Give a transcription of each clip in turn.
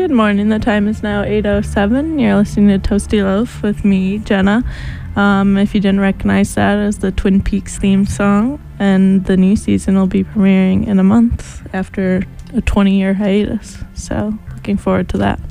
Good morning. The time is now 8:07. You're listening to Toasty Loaf with me, Jenna. If you didn't recognize that as the Twin Peaks theme song, and the new season will be premiering in a month after a 20-year hiatus. So looking forward to that.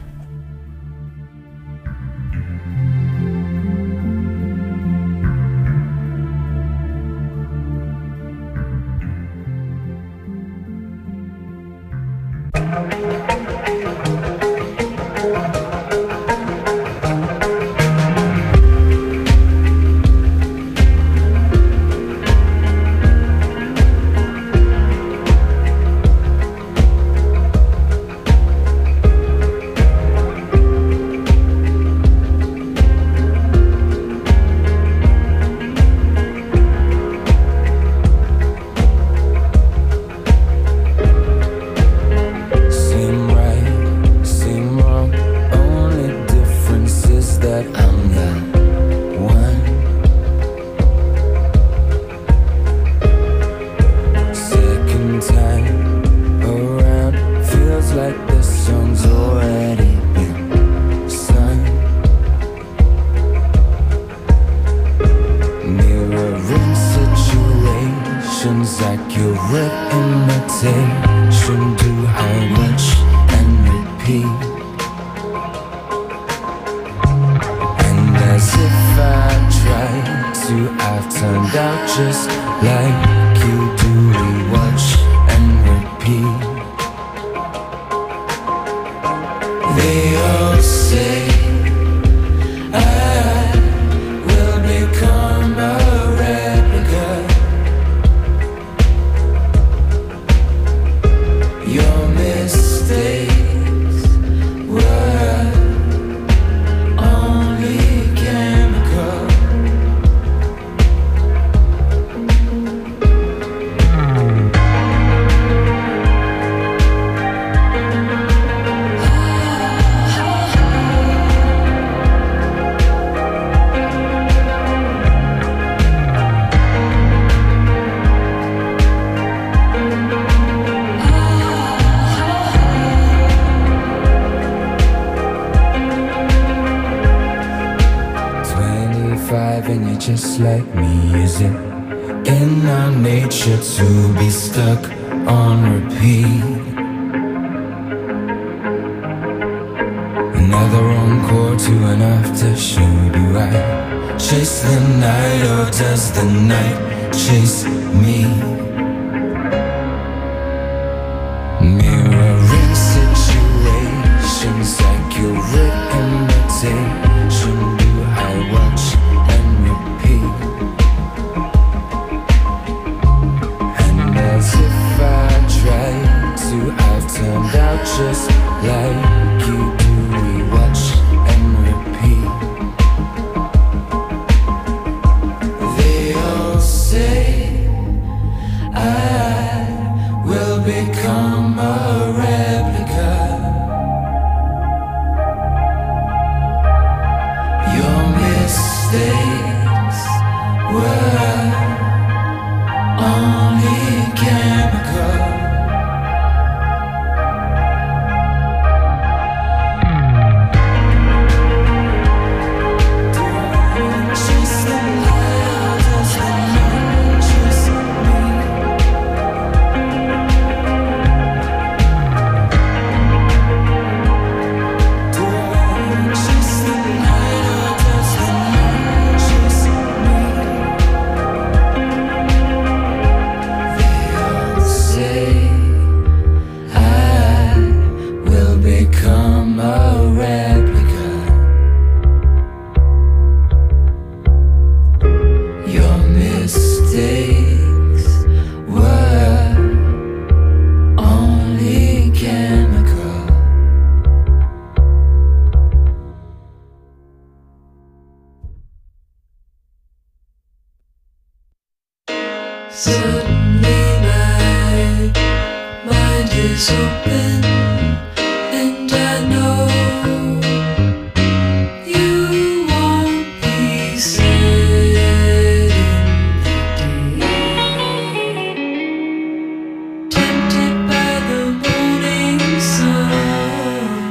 Just like me, is it in our nature to be stuck on repeat? Another encore to an after show. Do I chase the night or does the night chase me? Mirroring situations, accurate imitation. Do I watch and repeat? And as if I tried to, I've turned out just like you. Do we watch and repeat? They all say I will become a replica. Your mistakes were only chemical. Chase the light, does the night chase me? Do I chase the light or does the night chase me? They all say I will become a replica. Your mistakes were only chemical. Suddenly my mind is open, and I know you won't be sad in the day. Tempted by the morning sun,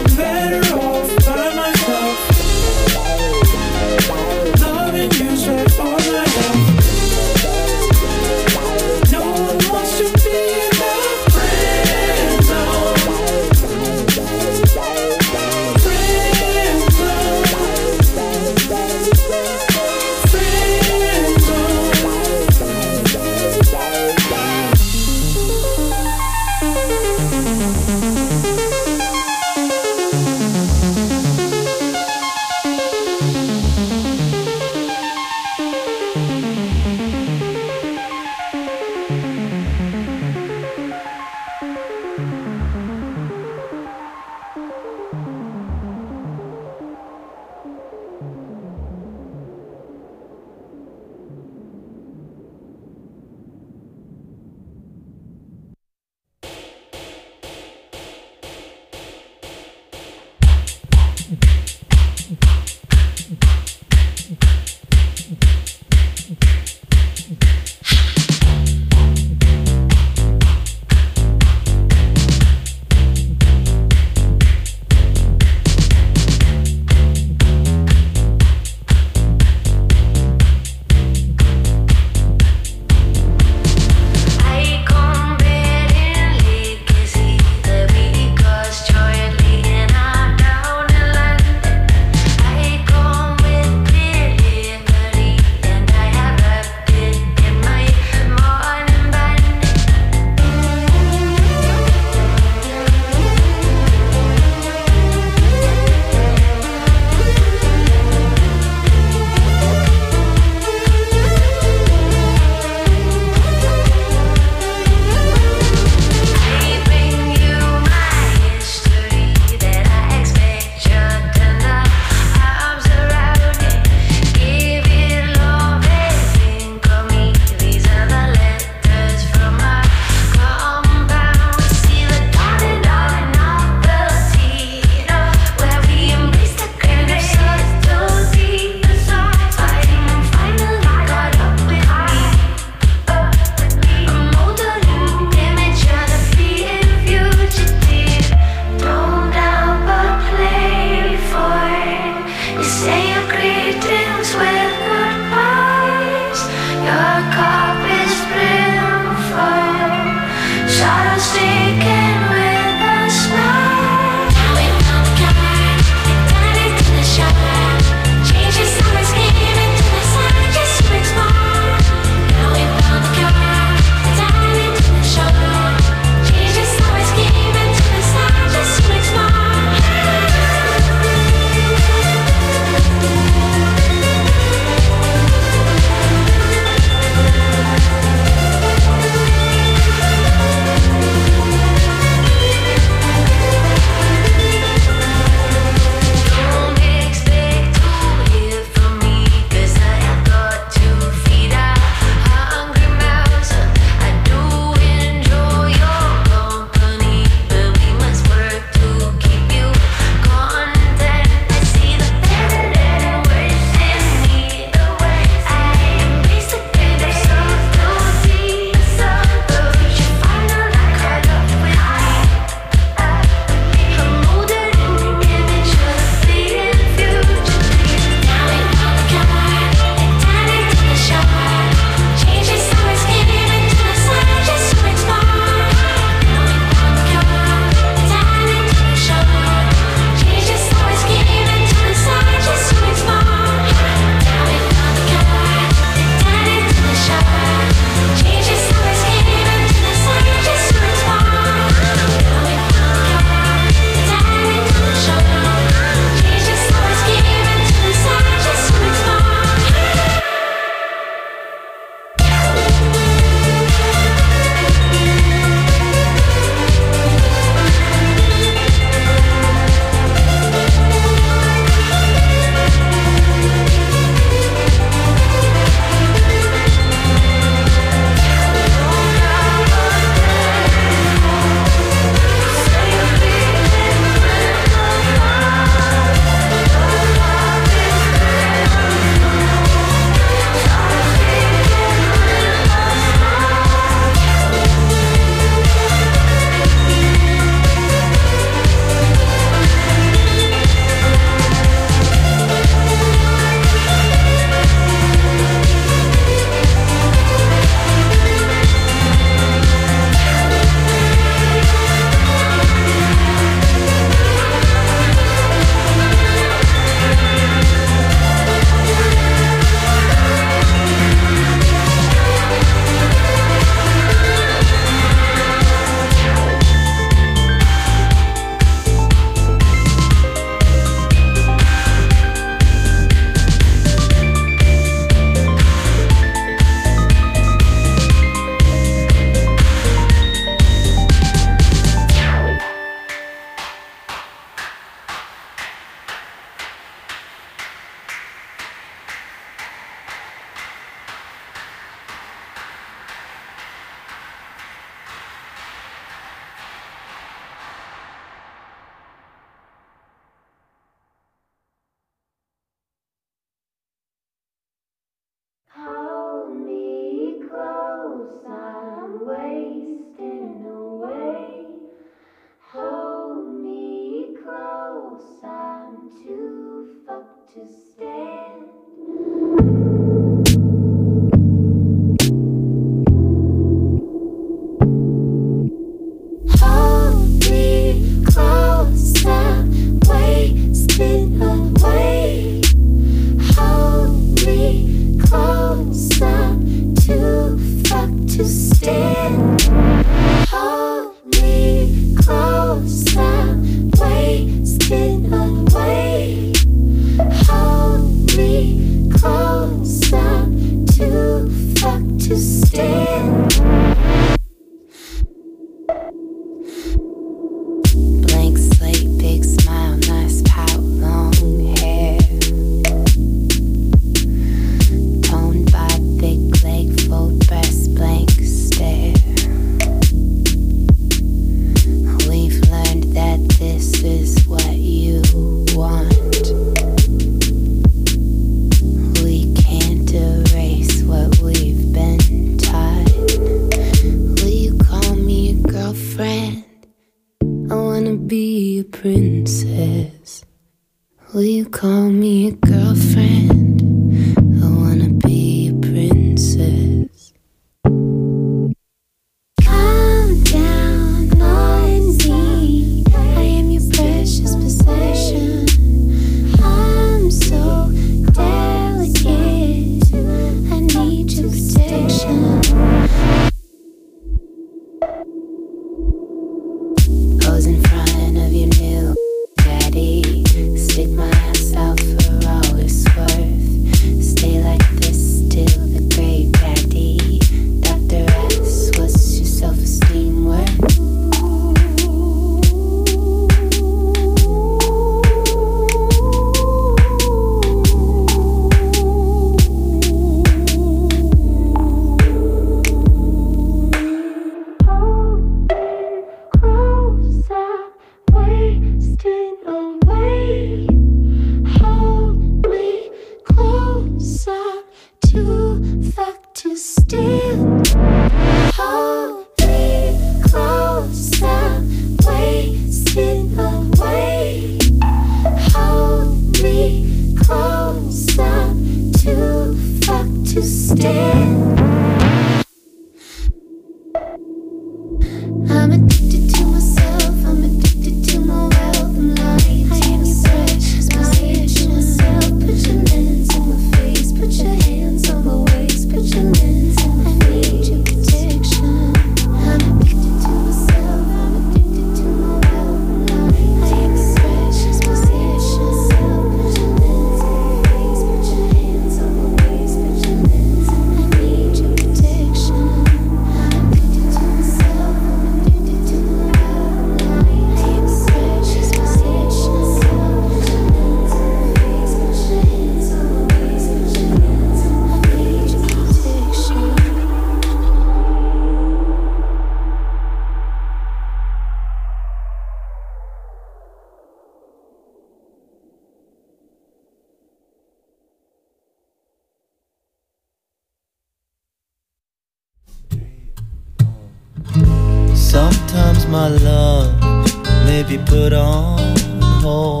Sometimes my love may be put on hold.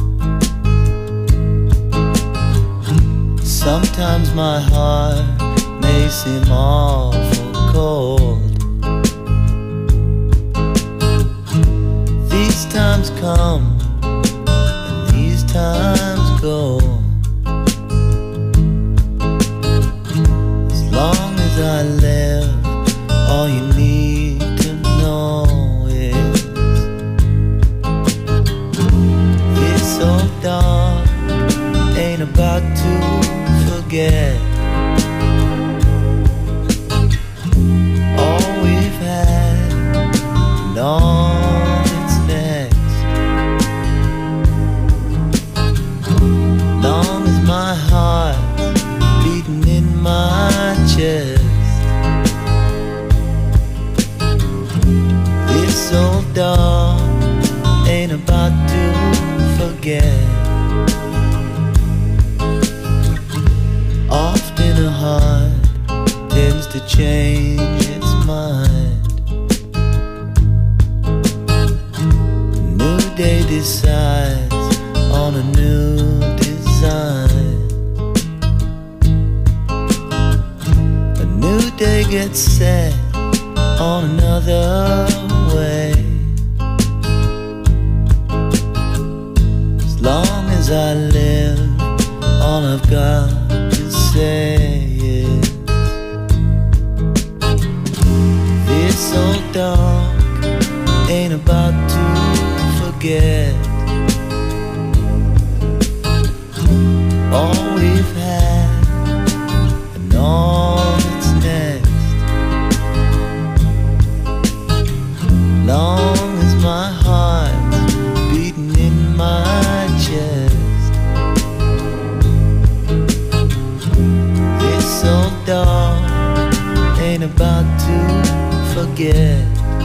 Sometimes my heart may seem awful cold. These times come and these times go. As long as I live, all you need to know is this old dog ain't about to forget all we've had and all that's next. Long as my heart's beating in my chest, this old dog ain't about to forget. Often a heart tends to change its mind. A new day decides on a new design. sign. A new day gets set on another way. As long as I live, all I've got to say is this so dark, ain't about to forget all we've had and all that's next. Long as my heart's beating in my chest, this so dark, ain't about to forget.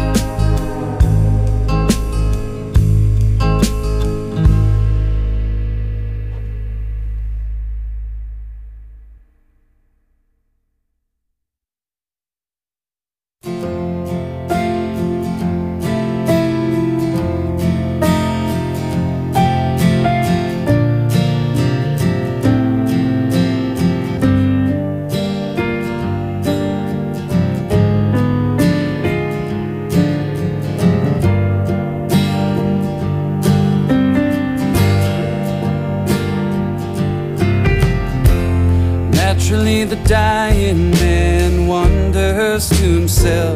Naturally, the dying man wonders to himself,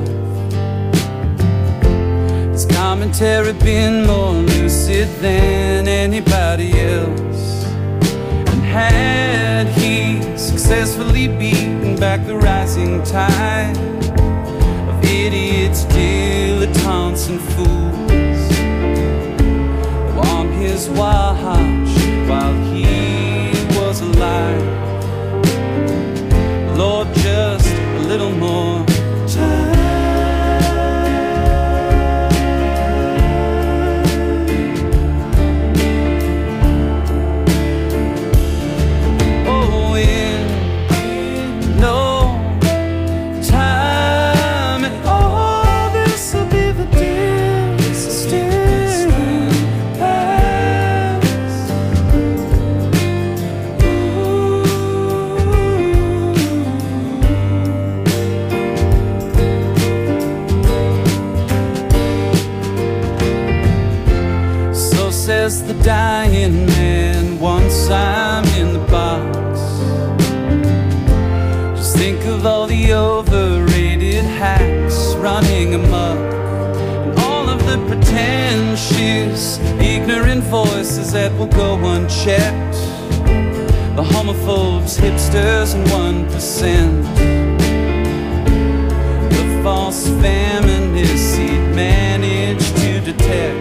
has commentary been more lucid than anybody else? And had he successfully beaten back the rising tide of idiots, dilettantes and fools who on his watch while he was alive? Lord, just a little more time. Oh, in no time at all, this will be the distant past. Says the dying man, once I'm in the box. Just think of all the overrated hacks running amok, and all of the pretentious, ignorant voices that will go unchecked. The homophobes, hipsters, and 1%. The false feminists he'd managed to detect.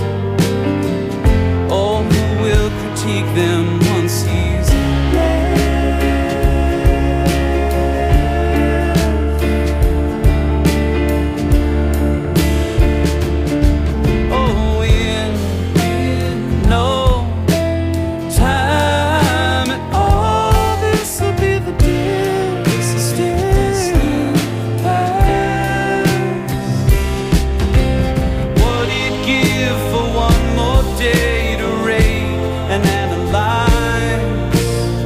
Oh, who will critique them once he's left? Oh, in no time at all, this will be the distant past. What'd it give for one more day and analyze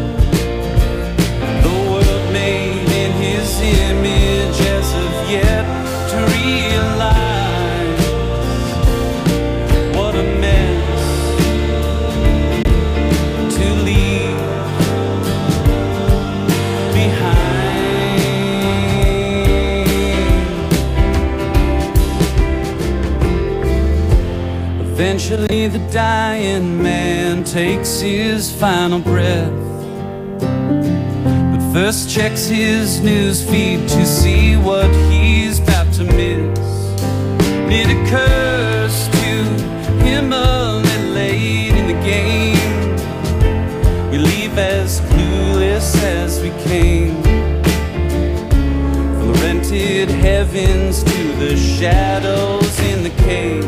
the world made in his image, as of yet to realize what a mess to leave behind. Eventually the dying man takes his final breath, but first checks his news feed to see what he's about to miss. It occurs to him a little late in the game. We leave as clueless as we came, from the rented heavens to the shadows in the cave.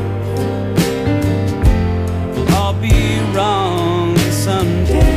I'll be wrong someday.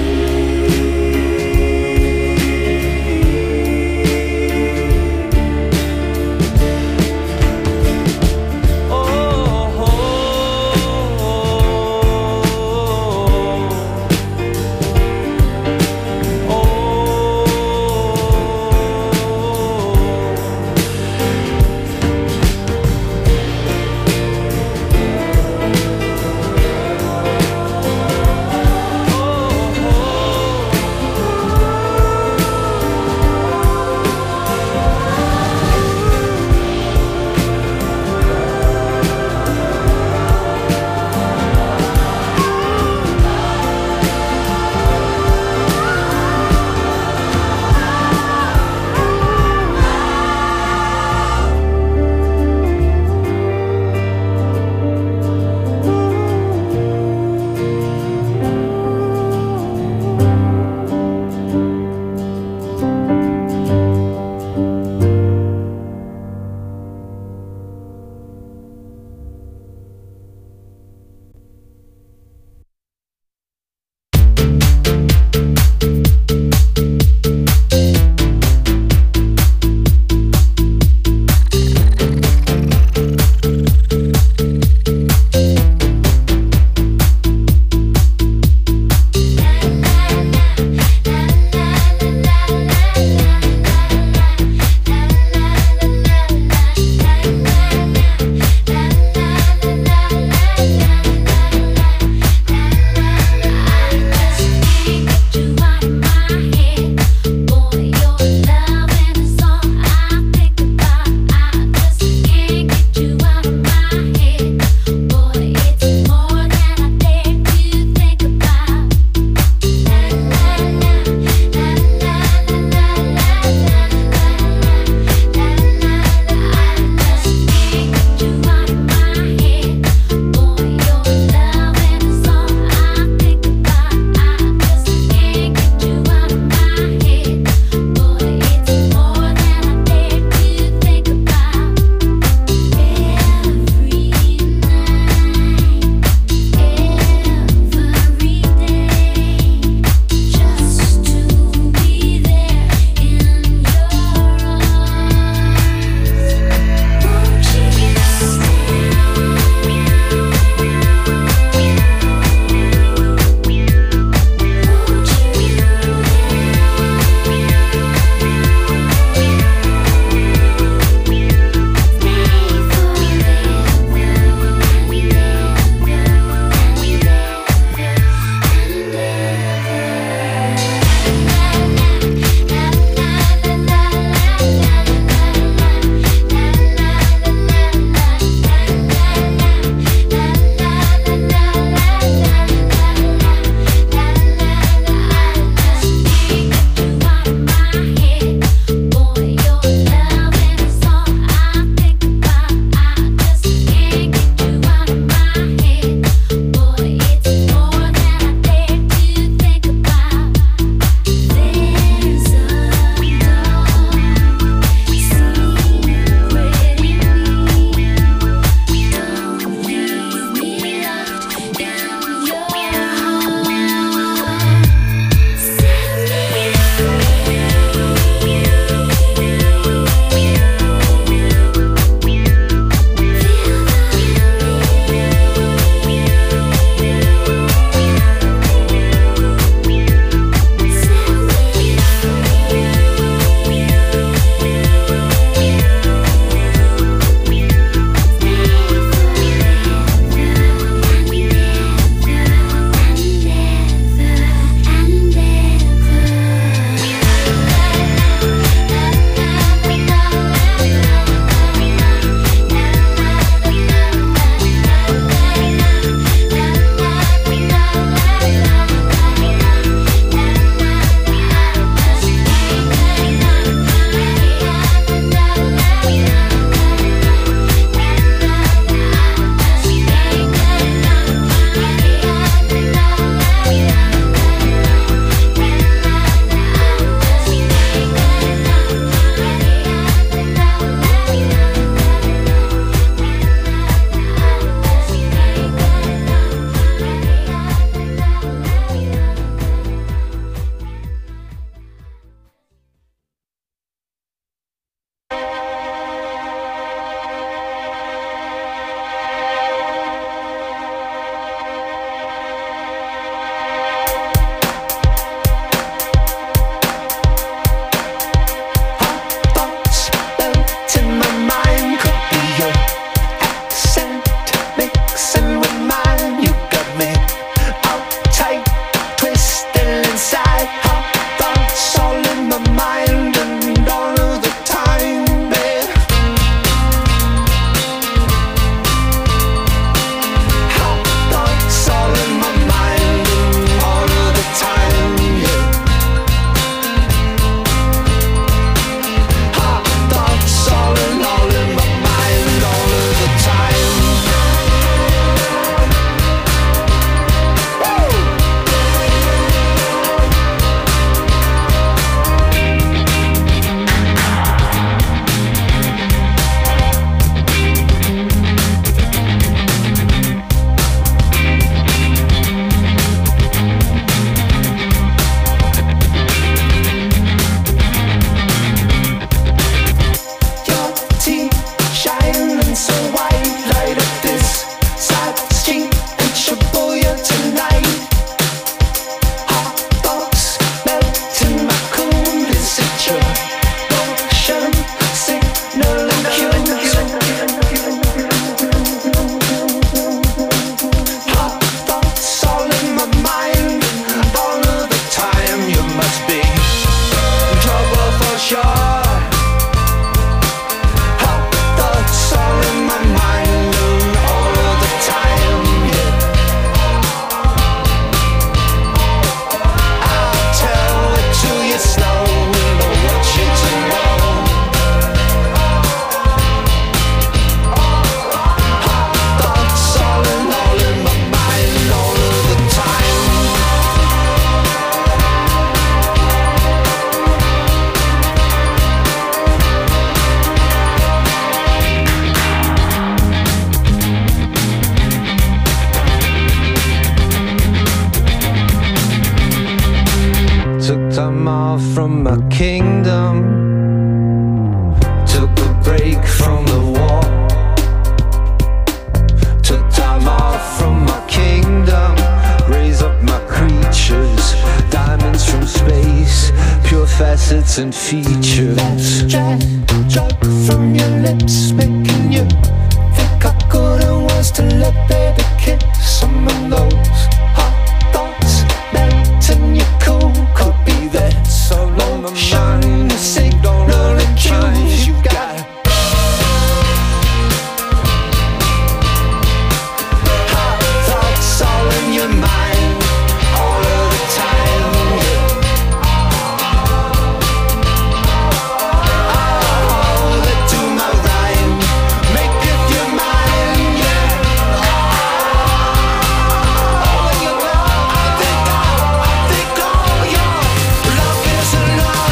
from my kingdom. Took a break from the war. Took time off from my kingdom. Raise up my creatures. Diamonds from space. Pure facets and features. That drug from your lips, making you think I couldn't was to let baby kiss some of those hot thoughts. Melting your cool could be that so long my mind is signal and cues you got. Hot thoughts all in your mind all of the time. Oh, they do my rhyme, make up your mind, yeah. Oh, you know, I think all your love is enough.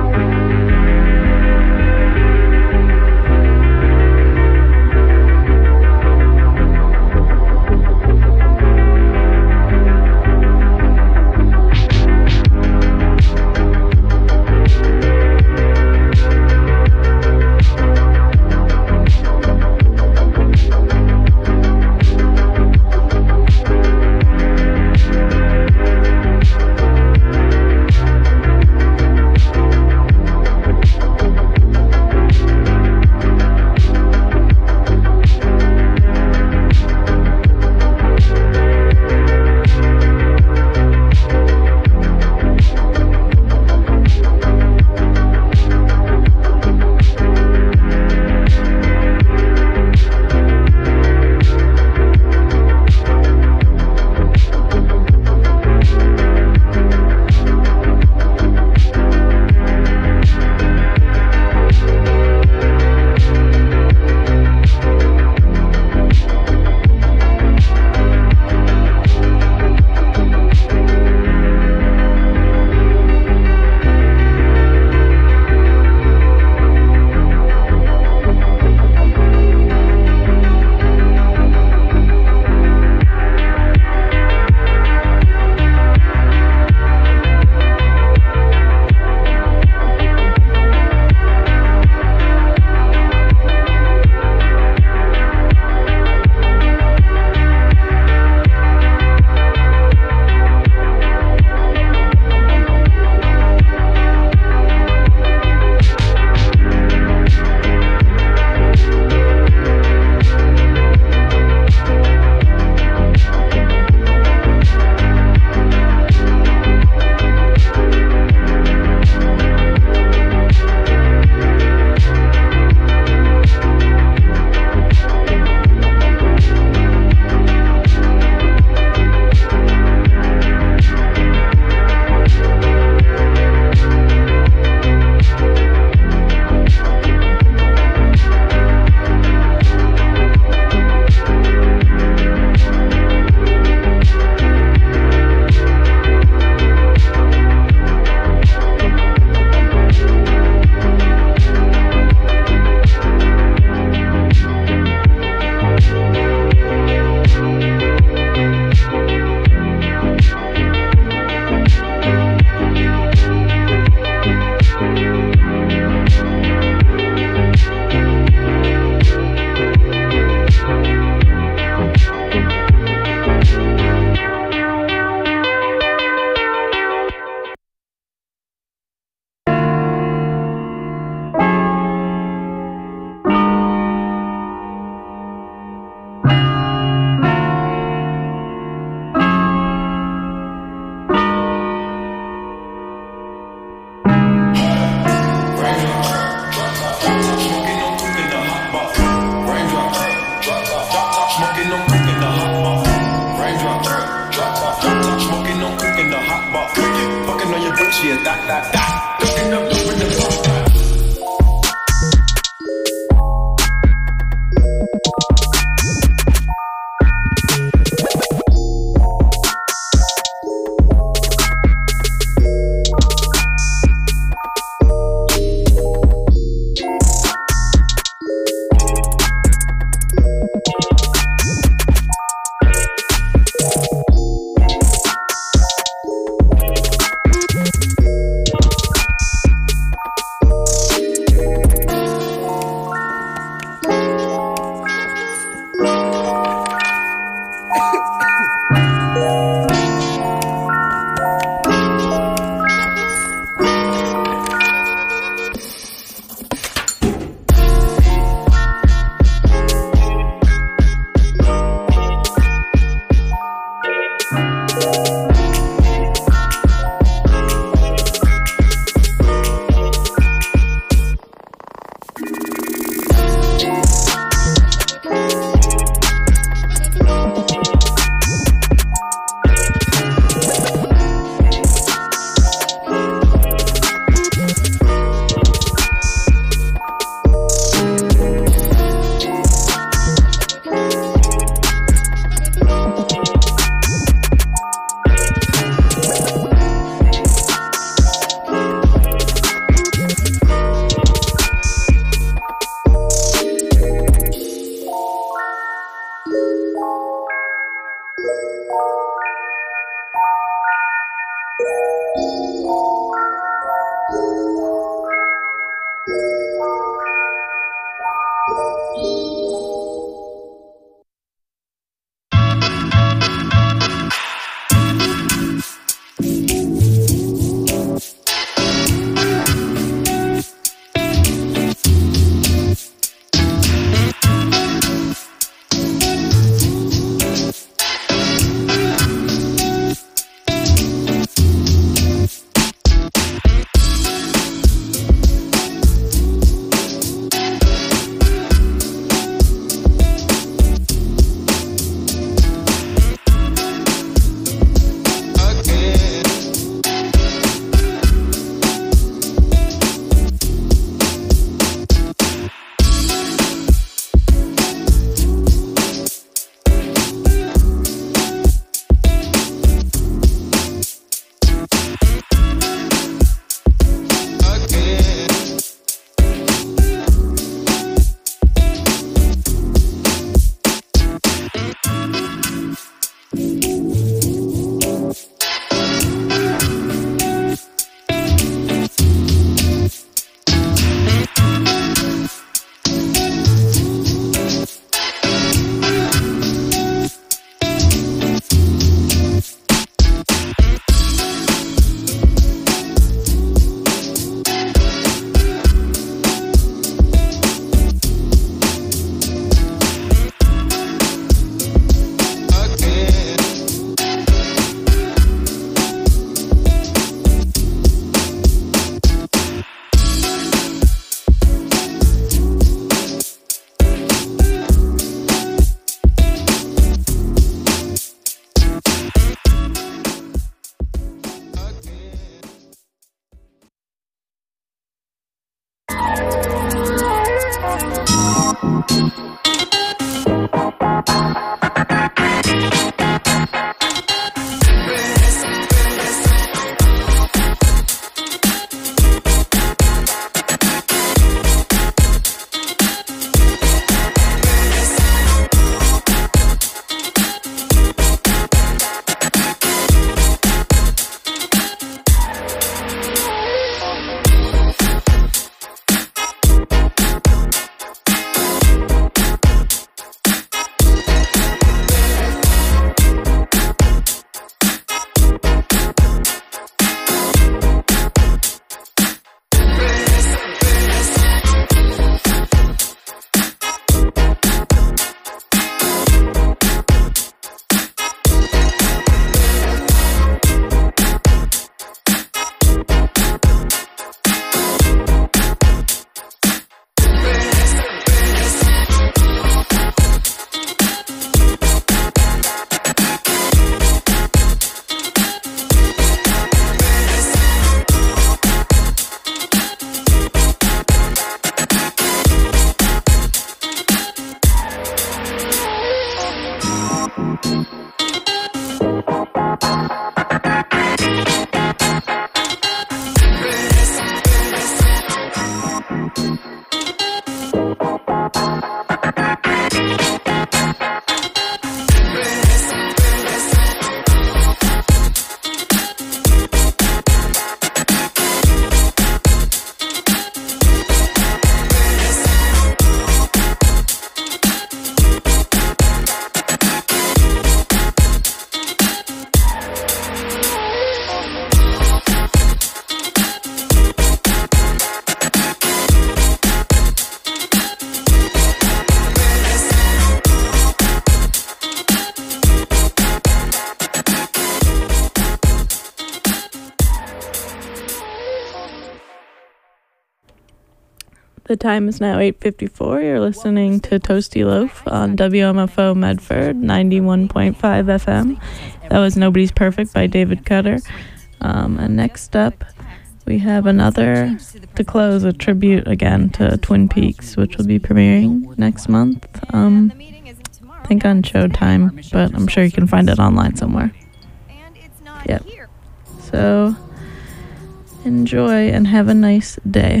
The time is now 8:54. You're listening to Toasty Loaf on WMFO Medford 91.5 FM. That was Nobody's Perfect by David Cutter. And next up, we have another, to close, a tribute again to Twin Peaks, which will be premiering next month. I think on Showtime, but I'm sure you can find it online somewhere. Yep. So, enjoy and have a nice day.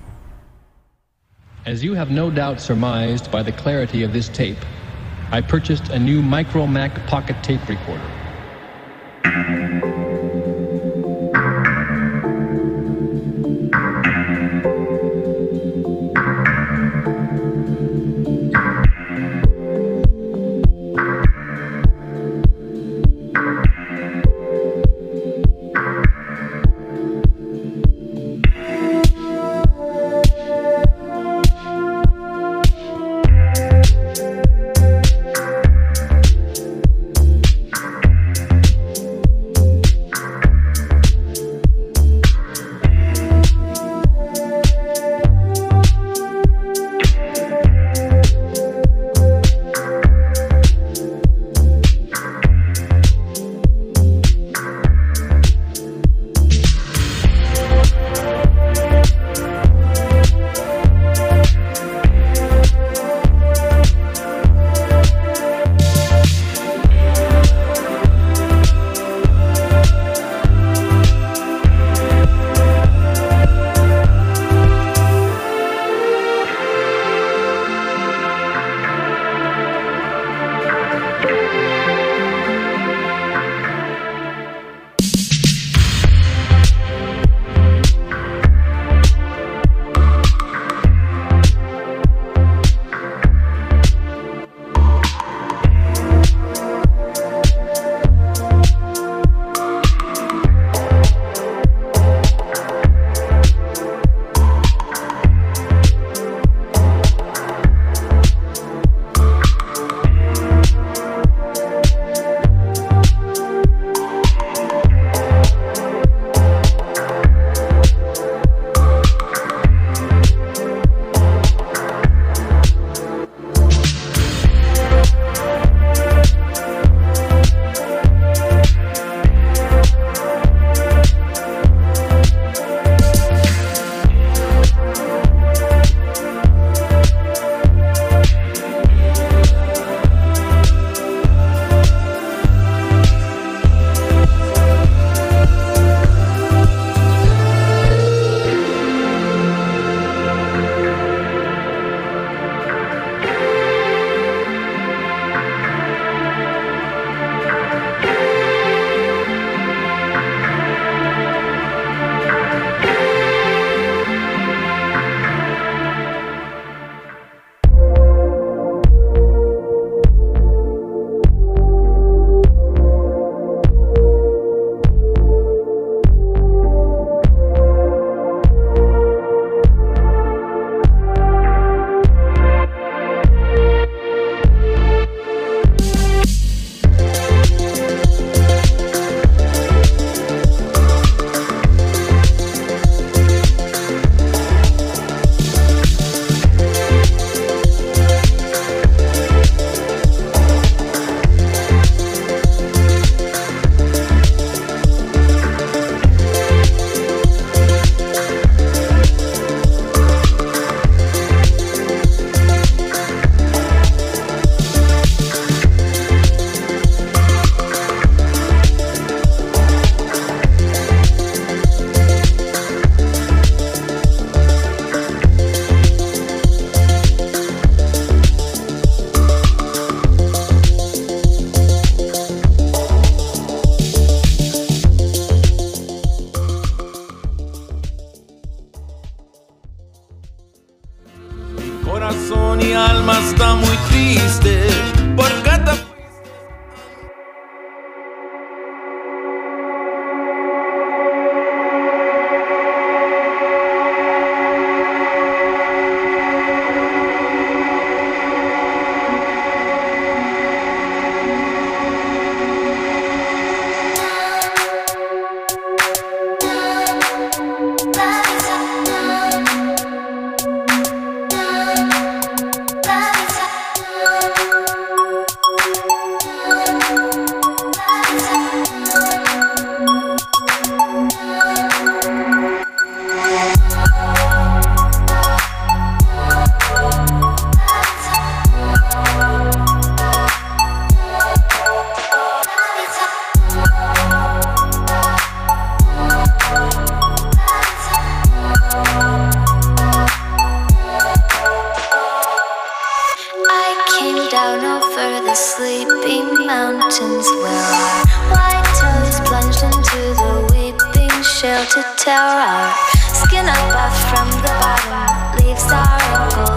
As you have no doubt surmised by the clarity of this tape, I purchased a new Micromac pocket tape recorder. fuiste, por qué te fuiste. Sleeping mountains where our white toes plunged into the weeping shelter tower. Our skin up from the bottom leaves our ankles.